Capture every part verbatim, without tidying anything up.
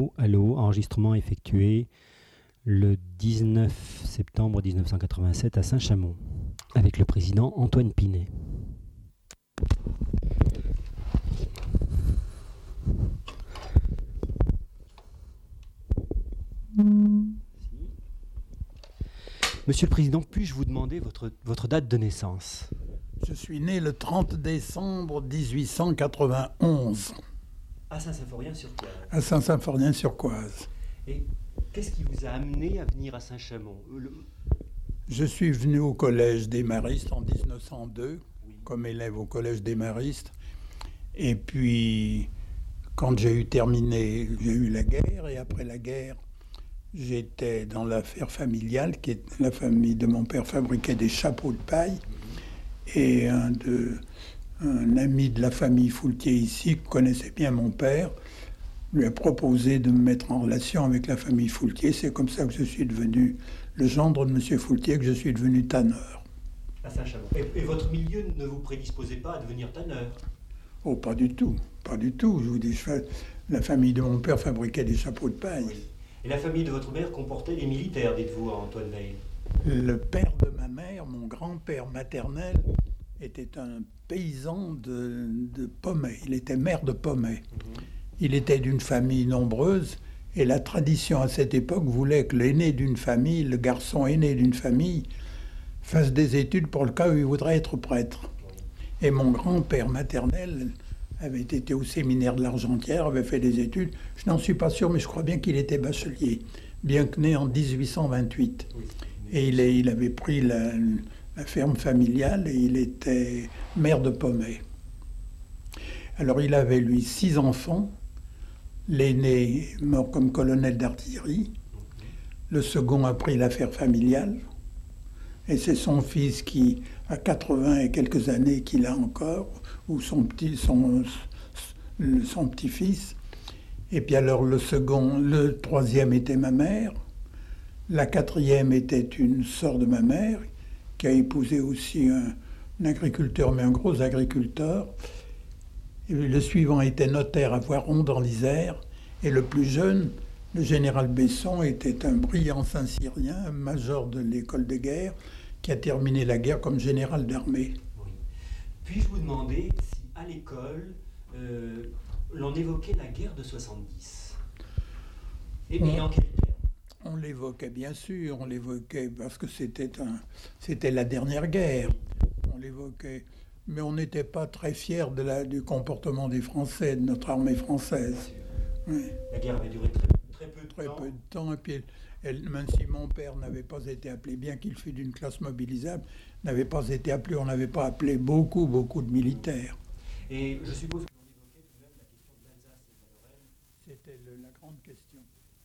Allô, allô, enregistrement effectué le dix-neuf septembre mille neuf cent quatre-vingt-sept à Saint-Chamond, avec le président Antoine Pinet. Monsieur le Président, puis-je vous demander votre, votre date de naissance? Je suis né le trente décembre dix-huit cent quatre-vingt-onze. À Saint-Symphorien-sur-Coise. À Saint-Symphorien-sur-Coise. Et qu'est-ce qui vous a amené à venir à Saint-Chamond? le... Je suis venu au Collège des Maristes en dix-neuf cent deux, oui, comme élève au Collège des Maristes. Et puis, quand j'ai eu terminé, j'ai eu la guerre, et après la guerre, j'étais dans l'affaire familiale, qui est la famille de mon père fabriquait des chapeaux de paille. Et un, de, un ami de la famille Foultier ici, qui connaissait bien mon père, lui a proposé de me mettre en relation avec la famille Foultier. C'est comme ça que je suis devenu le gendre de M. Foultier, que je suis devenu tanneur. À Saint-Chamond. Et, et votre milieu ne vous prédisposait pas à devenir tanneur? Oh, pas du tout, pas du tout. Je vous dis, je, la famille de mon père fabriquait des chapeaux de paille. Oui. Et la famille de votre mère comportait des militaires, dites-vous, Antoine Veil? Le père de ma mère, mon grand-père maternel, était un paysan de, de Pommet. Il était maire de Pommet. Mmh. Il était d'une famille nombreuse, et la tradition à cette époque voulait que l'aîné d'une famille, le garçon aîné d'une famille, fasse des études pour le cas où il voudrait être prêtre. Oui. Et mon grand-père maternel avait été au séminaire de l'Argentière, avait fait des études. Je n'en suis pas sûr, mais je crois bien qu'il était bachelier, bien que né en dix-huit cent vingt-huit. Oui. Et il, est, il avait pris la, la ferme familiale et il était maire de Pommet. Alors il avait, lui, six enfants. L'aîné mort comme colonel d'artillerie. Le second a pris l'affaire familiale. Et c'est son fils qui, à quatre-vingts et quelques années, qu'il a encore, ou son, petit, son, son petit-fils. Et puis alors le second, le troisième était ma mère. La quatrième était une sœur de ma mère, qui a épousé aussi un, un agriculteur, mais un gros agriculteur. Et le suivant était notaire à Voiron dans l'Isère. Et le plus jeune, le général Besson, était un brillant Saint-Cyrien, un major de l'école de guerre, qui a terminé la guerre comme général d'armée. Oui. Puis-je vous demander si, à l'école, euh, l'on évoquait la guerre de soixante-dix? Et, et en quel terme? On l'évoquait bien sûr, on l'évoquait parce que c'était, un, c'était la dernière guerre. On l'évoquait, mais on n'était pas très fiers de la, du comportement des Français, de notre armée française. Oui. La guerre avait duré très, très peu de très temps. Très peu de temps, et puis elle, elle, même si mon père n'avait pas été appelé, bien qu'il fût d'une classe mobilisable, n'avait pas été appelé, on n'avait pas appelé beaucoup, beaucoup de militaires. Et je suppose que l'on évoquait tout de même la question de l'Alsace et de la Lorraine. C'était le, la grande question.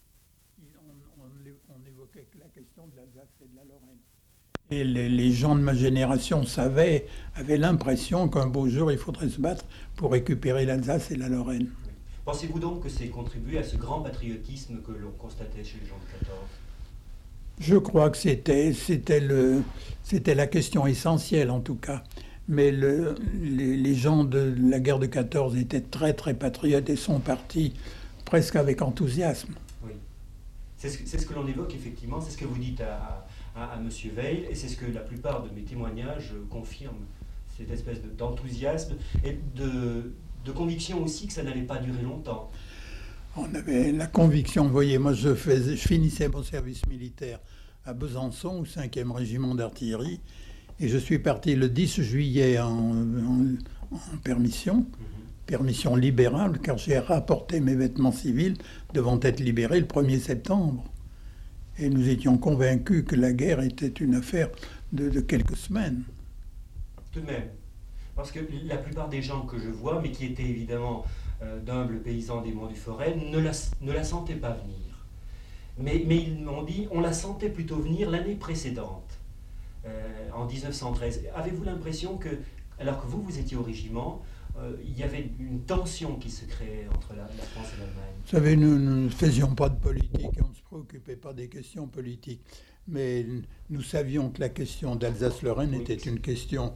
On, on, on évoquait que la question de l'Alsace et de la Lorraine. Et les, les gens de ma génération savaient, avaient l'impression qu'un beau jour, il faudrait se battre pour récupérer l'Alsace et la Lorraine. Oui. Pensez-vous donc que c'est contribué à ce grand patriotisme que l'on constatait chez les gens de quatorze? Je crois que c'était, c'était, le, c'était la question essentielle, en tout cas. Mais le, les, les gens de la guerre de quatorze étaient très, très patriotes et sont partis presque avec enthousiasme. Oui. C'est ce, c'est ce que l'on évoque, effectivement. C'est ce que vous dites à, à, à M. Veil, et c'est ce que la plupart de mes témoignages confirment. Cette espèce de, d'enthousiasme et de... de conviction aussi que ça n'allait pas durer longtemps. On avait la conviction, vous voyez, moi je, faisais, je finissais mon service militaire à Besançon, au cinquième régiment d'artillerie, et je suis parti le dix juillet en, en, en permission, mm-hmm. permission libérale, car j'ai rapporté mes vêtements civils devant être libérés le premier septembre. Et nous étions convaincus que la guerre était une affaire de, de quelques semaines. Tout de même. Parce que la plupart des gens que je vois, mais qui étaient évidemment euh, d'humbles paysans des Monts du Forêt, ne la, ne la sentaient pas venir. Mais, mais ils m'ont dit, on la sentait plutôt venir l'année précédente, euh, en dix-neuf cent treize. Avez-vous l'impression que, alors que vous, vous étiez au régiment, euh, il y avait une tension qui se créait entre la, la France et l'Allemagne? Vous savez, nous ne faisions pas de politique, on ne se préoccupait pas des questions politiques. Mais nous savions que la question d'Alsace-Lorraine oui, était une question...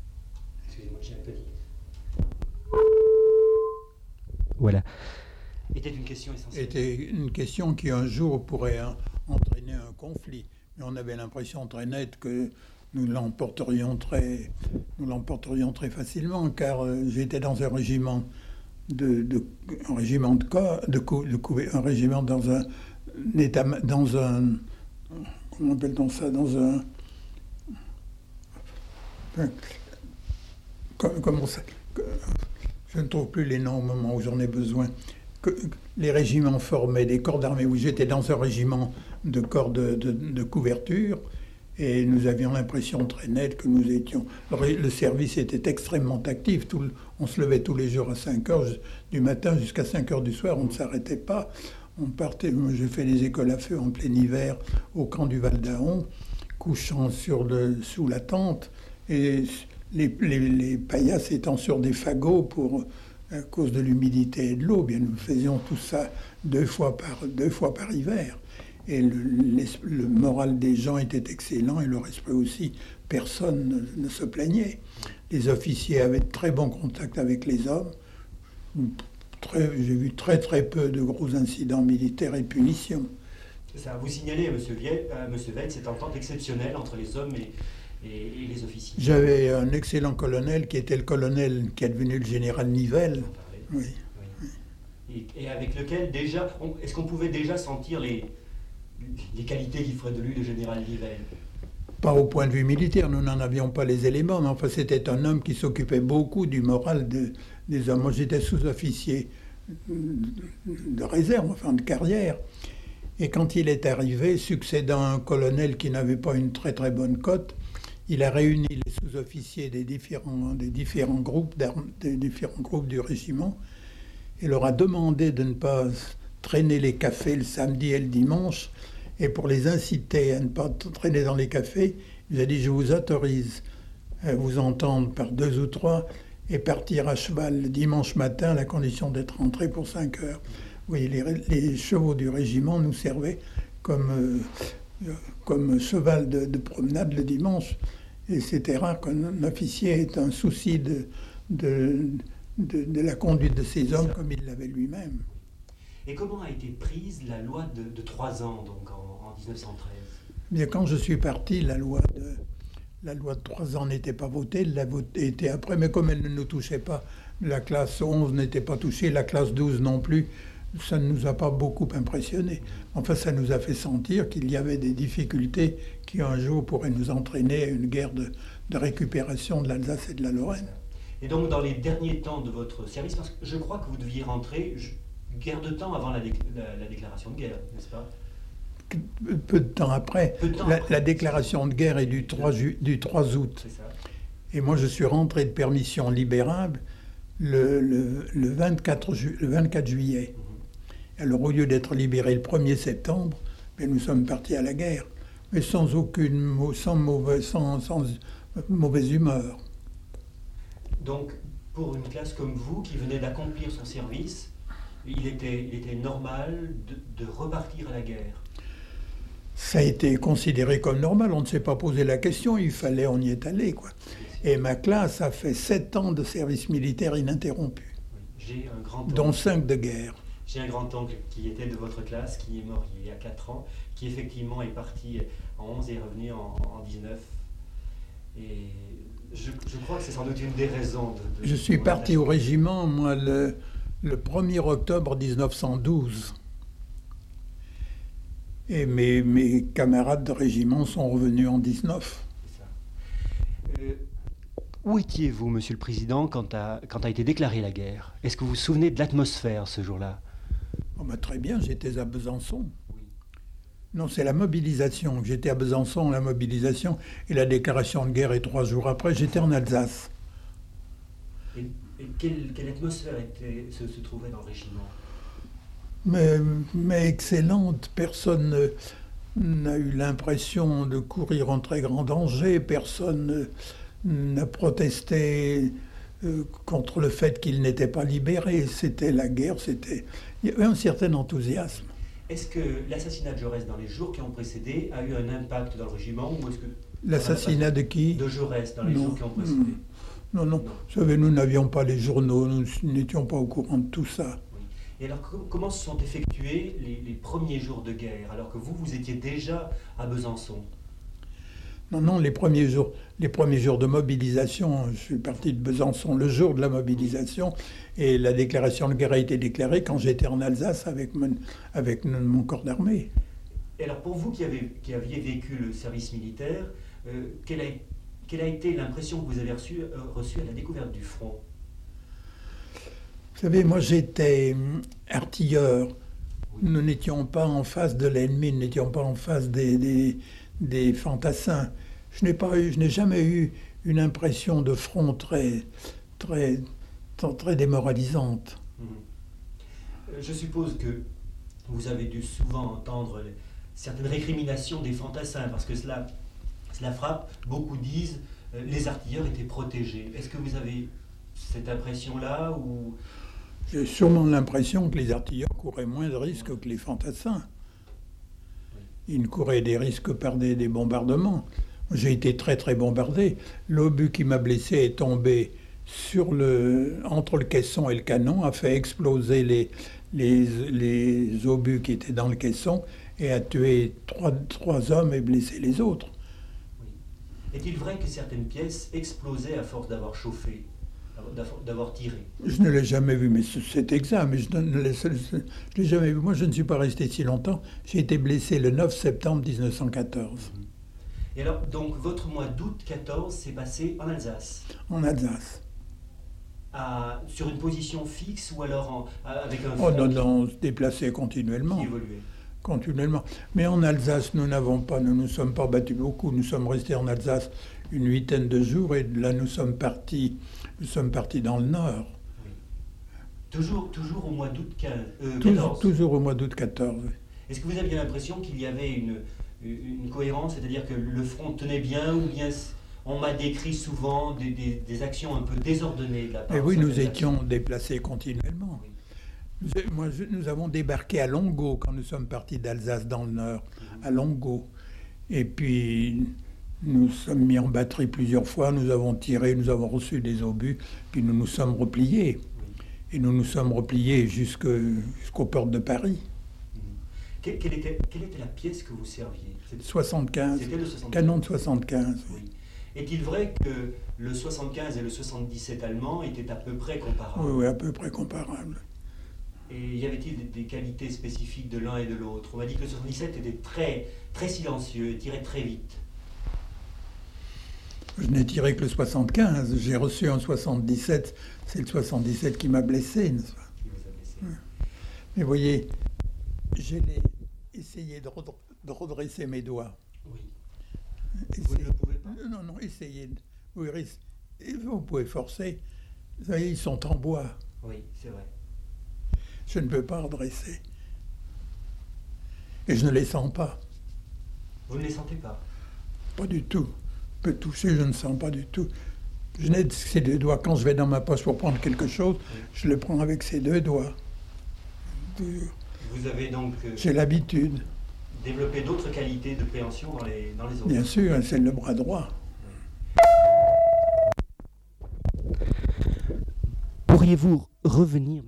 Excusez-moi, j'ai un peu dit. Voilà. était une question essentielle. Était une question qui un jour pourrait hein, entraîner un conflit. Mais on avait l'impression très nette que nous l'emporterions très, nous l'emporterions très facilement, car euh, j'étais dans un régiment de, de un régiment de corps, de, cou, de cou, un régiment dans un, un état, dans un, comment appelle-t-on ça, dans un, comment ça, je ne trouve plus les noms au moment où j'en ai besoin. Que les régiments formaient des corps d'armée. Oui, j'étais dans un régiment de corps de, de, de couverture et nous avions l'impression très nette que nous étions... Le service était extrêmement actif. Tout, on se levait tous les jours à cinq heures du matin jusqu'à cinq heures du soir. On ne s'arrêtait pas. On partait... J'ai fait les écoles à feu en plein hiver au camp du Val d'Aon, couchant sur le, sous la tente et les, les, les paillasses étant sur des fagots pour... à cause de l'humidité et de l'eau, bien nous faisions tout ça deux fois par, deux fois par hiver. Et le, le moral des gens était excellent et le respect aussi. Personne ne, ne se plaignait. Les officiers avaient de très bons contacts avec les hommes. Très, j'ai vu très très peu de gros incidents militaires et punitions. Ça, vous signalez, M. Veil, cette entente exceptionnelle entre les hommes et... Et, et les officiers. J'avais un excellent colonel qui était le colonel qui est devenu le général Nivelle. Oui. Oui. Et, et avec lequel déjà, on, est-ce qu'on pouvait déjà sentir les, les qualités qui feraient de lui le général Nivelle? Pas au point de vue militaire, nous n'en avions pas les éléments, mais enfin c'était un homme qui s'occupait beaucoup du moral de, des hommes. Moi j'étais sous-officier de réserve, enfin de carrière. Et quand il est arrivé, succédant à un colonel qui n'avait pas une très très bonne cote, il a réuni les sous-officiers des différents, des différents groupes des différents groupes du régiment et leur a demandé de ne pas traîner les cafés le samedi et le dimanche. Et pour les inciter à ne pas traîner dans les cafés, il a dit « Je vous autorise à vous entendre par deux ou trois et partir à cheval le dimanche matin à la condition d'être rentré pour cinq heures. » Oui, les, les chevaux du régiment nous servaient comme... Euh, comme cheval de, de promenade le dimanche. Et c'était rare qu'un officier ait un souci de, de, de, de la conduite de ses hommes comme il l'avait lui-même. Et comment a été prise la loi de, de trois ans, donc en, en dix-neuf cent treize? Bien, quand je suis parti, la loi de, la loi de trois ans n'était pas votée, elle l'a votée était après, mais comme elle ne nous touchait pas, la classe onze n'était pas touchée, la classe douze non plus, ça ne nous a pas beaucoup impressionnés. Enfin, ça nous a fait sentir qu'il y avait des difficultés qui un jour pourraient nous entraîner à une guerre de, de récupération de l'Alsace et de la Lorraine. Et donc, dans les derniers temps de votre service, parce que je crois que vous deviez rentrer guerre de temps avant la, dé, la, la déclaration de guerre, n'est-ce pas? Peu de temps après. De temps la, après. La déclaration de guerre est du trois, ju, du trois août. C'est ça. Et moi, je suis rentré de permission libérable le, le, le, vingt-quatre, ju, le vingt-quatre juillet. Mm-hmm. Alors, au lieu d'être libéré le premier septembre, mais nous sommes partis à la guerre, mais sans aucune, sans mauvaise, sans, sans mauvaise humeur. Donc, pour une classe comme vous, qui venait d'accomplir son service, il était, il était normal de, de repartir à la guerre. Ça a été considéré comme normal, on ne s'est pas posé la question, il fallait, on y est allé, quoi. Et ma classe a fait sept ans de service militaire ininterrompu, oui, j'ai un grand dont cinq de guerre. J'ai un grand-oncle qui était de votre classe, qui est mort il y a quatre ans, qui effectivement est parti en onze et est revenu en, en dix-neuf. Et je, je crois que c'est sans doute une des raisons. De, de je suis parti au régiment, moi, le, le premier octobre mille neuf cent douze. Et mes, mes camarades de régiment sont revenus en dix-neuf. C'est ça. Euh, où étiez-vous, Monsieur le Président, quand a, quand a été déclarée la guerre? Est-ce que vous vous souvenez de l'atmosphère ce jour-là? Oh ben très bien, j'étais à Besançon. Oui. Non, c'est la mobilisation. J'étais à Besançon, la mobilisation, et la déclaration de guerre, et trois jours après, j'étais en Alsace. Et, et quelle, quelle atmosphère était, se, se trouvait dans le régiment? mais, mais excellente. Personne n'a eu l'impression de courir en très grand danger. Personne n'a protesté contre le fait qu'il n'était pas libéré. C'était la guerre, c'était... Il y avait un certain enthousiasme. Est-ce que l'assassinat de Jaurès dans les jours qui ont précédé a eu un impact dans le régiment ou est-ce que l'assassinat de qui? De Jaurès dans les non. jours qui ont précédé. Non, non. non. Vous savez, nous n'avions pas les journaux, nous n'étions pas au courant de tout ça. Oui. Et alors, co- comment se sont effectués les, les premiers jours de guerre, alors que vous, vous étiez déjà à Besançon? Non, non, les premiers jours, les premiers jours de mobilisation, je suis parti de Besançon le jour de la mobilisation et la déclaration de guerre a été déclarée quand j'étais en Alsace avec mon, avec mon corps d'armée. Et alors, pour vous qui, avez, qui aviez vécu le service militaire, euh, quelle, a, quelle a été l'impression que vous avez reçue euh, reçue à la découverte du front? Vous savez, moi j'étais artilleur. Nous n'étions pas en face de l'ennemi, nous n'étions pas en face des, des, des fantassins. Je n'ai pas eu, je n'ai jamais eu une impression de front très, très, très démoralisante. Mhm. Je suppose que vous avez dû souvent entendre les- certaines récriminations des fantassins, parce que cela, cela frappe. Beaucoup disent euh, les artilleurs étaient protégés. Est-ce que vous avez cette impression-là ou... J'ai sûrement l'impression que les artilleurs couraient moins de risques que les fantassins. Ils ne couraient des risques par des, des bombardements. J'ai été très très bombardé. L'obus qui m'a blessé est tombé sur le, entre le caisson et le canon, a fait exploser les, les, les obus qui étaient dans le caisson et a tué trois, trois hommes et blessé les autres. Oui. Est-il vrai que certaines pièces explosaient à force d'avoir chauffé, d'avoir- d'avoir tiré? Je ne l'ai jamais vu, mais c'est exact, mais je ne l'ai je l'ai jamais vu. Moi, je ne suis pas resté si longtemps. J'ai été blessé le neuf septembre mille neuf cent quatorze, Et alors, donc, votre mois d'août quatorze s'est passé en Alsace, en Alsace. à- sur une position fixe ou alors en- à- avec un Oh front non, qui- non, on se déplaçait continuellement. qui évoluait? Continuellement. Mais en Alsace, nous n'avons pas, nous ne nous sommes pas battus beaucoup. Nous sommes restés en Alsace une huitaine de jours et de là nous sommes partis, nous sommes partis dans le nord. Oui. Toujours, toujours au mois d'août quinze, euh, Toujours, quatorze. toujours au mois d'août quatorze. Est-ce que vous aviez l'impression qu'il y avait une, une cohérence, c'est-à-dire que le front tenait bien, ou bien c- on m'a décrit souvent des, des- des actions un peu désordonnées de la part Mais de oui, nous certaines étions actions? déplacés continuellement. Oui. Nous, moi, je- nous avons débarqué à Longo quand nous sommes partis d'Alsace dans le nord, à Longo. Et puis nous sommes mis en batterie plusieurs fois, nous avons tiré, nous avons reçu des obus, puis nous nous sommes repliés. Oui. Et nous nous sommes repliés jusque- jusqu'aux portes de Paris. Mhm. Que- Quelle était, quelle était la pièce que vous serviez? C'était- soixante-quinze, C'était le soixante-quinze. canon de soixante-quinze. Oui. Est-il vrai que le soixante-quinze et le soixante-dix-sept allemand étaient à peu près comparables? Oui, oui, à peu près comparable. Et y avait-il des, des qualités spécifiques de l'un et de l'autre? On m'a dit que le soixante-dix-sept était très, très silencieux et tirait très vite. Je n'ai tiré que le soixante-quinze. J'ai reçu un soixante-dix-sept. C'est le soixante-dix-sept qui m'a blessé, n'est-ce pas? Qui vous a blessé. Mais voyez, j'ai essayé de, redre- de redresser mes doigts. Oui. Essayez- Vous ne le pouvez pas? Non, non, essayez. de- Oui, ris- et vous pouvez forcer. Vous voyez, ils sont en bois. Oui, c'est vrai. Je ne peux pas redresser. Et je ne les sens pas. Vous ne les sentez pas? Pas du tout. Je peux toucher, je ne sens pas du tout. Je n'ai que ces deux doigts. Quand je vais dans ma poche pour prendre quelque chose, je le prends avec ces deux doigts. Toujours. Vous avez donc euh, J'ai l'habitude. développé d'autres qualités de préhension dans les, dans les autres? Bien sûr, c'est le bras droit. Pourriez-vous revenir,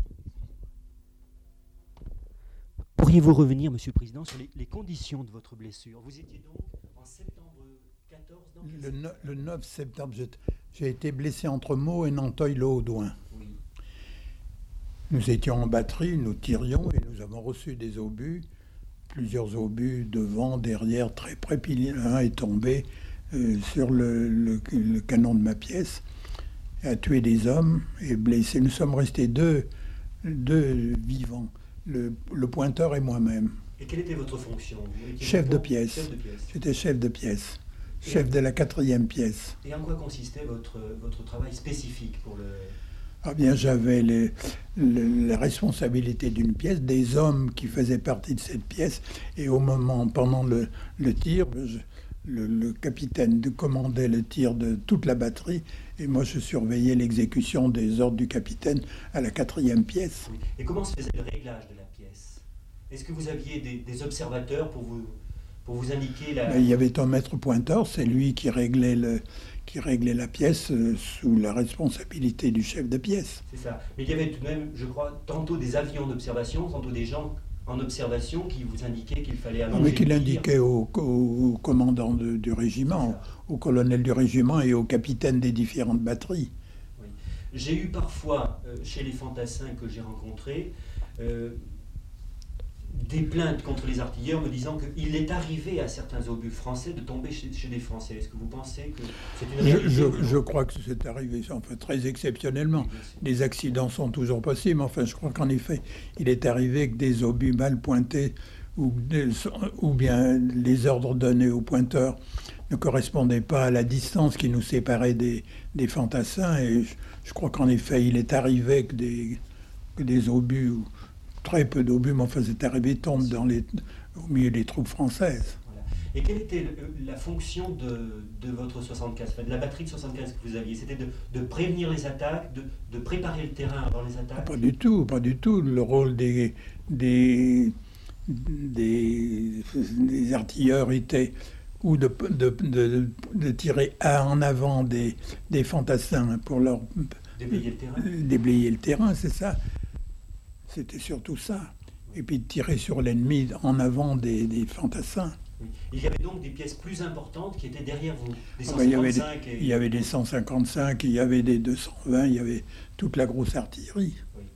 pourriez-vous revenir, Monsieur le Président, sur les, les conditions de votre blessure? Vous étiez donc en septembre quatorze dans quel Le, secteur? no- le neuf septembre, j'ai- j'ai été blessé entre Meaux et Nanteuil-le-Haudouin. Oui. Nous étions en batterie, nous tirions et nous avons reçu des obus, plusieurs obus devant, derrière, très près, puis un est tombé euh, sur le, le- le canon de ma pièce, a tué des hommes et blessé. Nous sommes restés deux, deux vivants, le, le pointeur et moi-même. Et quelle était votre fonction? Vous étiez Chef de donc pièce. Chef de pièce. J'étais chef de pièce, chef de la quatrième pièce. Et en quoi consistait votre, votre travail spécifique pour le... Ah bien, j'avais les- le- la responsabilité d'une pièce, des hommes qui faisaient partie de cette pièce, et au moment, pendant le, le tir, je- le, le capitaine de- commandait le tir de toute la batterie, et moi je surveillais l'exécution des ordres du capitaine à la quatrième pièce. Oui. Et comment se faisait le réglage de la pièce? Est-ce que vous aviez des, des observateurs pour vous, pour vous indiquer la... Mais il y avait un maître pointeur, c'est lui qui réglait, le, qui réglait la pièce euh, sous la responsabilité du chef de pièce. C'est ça. Mais il y avait tout de même, je crois, tantôt des avions d'observation, tantôt des gens en observation qui vous indiquaient qu'il fallait allonger. Mais qu'il le tir. indiquait au, au, au commandant de, du régiment, au colonel du régiment et au capitaine des différentes batteries. Oui. J'ai eu parfois, euh, chez les fantassins que j'ai rencontrés, euh, des plaintes contre les artilleurs me disant qu'il est arrivé à certains obus français de tomber chez, chez des Français. Est-ce que vous pensez que c'est une réalité? Je, je, je crois que c'est arrivé, enfin, très exceptionnellement. Les accidents sont toujours possibles, enfin je crois qu'en effet, il est arrivé que des obus mal pointés ou, des, ou bien les ordres donnés aux pointeurs ne correspondaient pas à la distance qui nous séparait des, des fantassins. Et je, je crois qu'en effet, il est arrivé que des, que des obus... Très peu d'obus, mais enfin, c'est arrivé, tombent dans les, au milieu des troupes françaises. Voilà. Et quelle était le, la fonction de, de votre soixante-quinze, de la batterie de soixante-quinze que vous aviez? C'était de, de prévenir les attaques, de, de préparer le terrain avant les attaques? Pas du tout, pas du tout. Le rôle des, des, des, des artilleurs était ou de, de, de, de tirer en avant des, des fantassins pour leur... Déblayer le terrain. Déblayer le terrain, c'est ça. C'était surtout ça. Et puis de tirer sur l'ennemi en avant des, des fantassins. Oui. Il y avait donc des pièces plus importantes qui étaient derrière vous, des Ah ben, il, y avait des, et... il y avait des cent cinquante-cinq, il y avait des deux cent vingt, il y avait toute la grosse artillerie. Oui.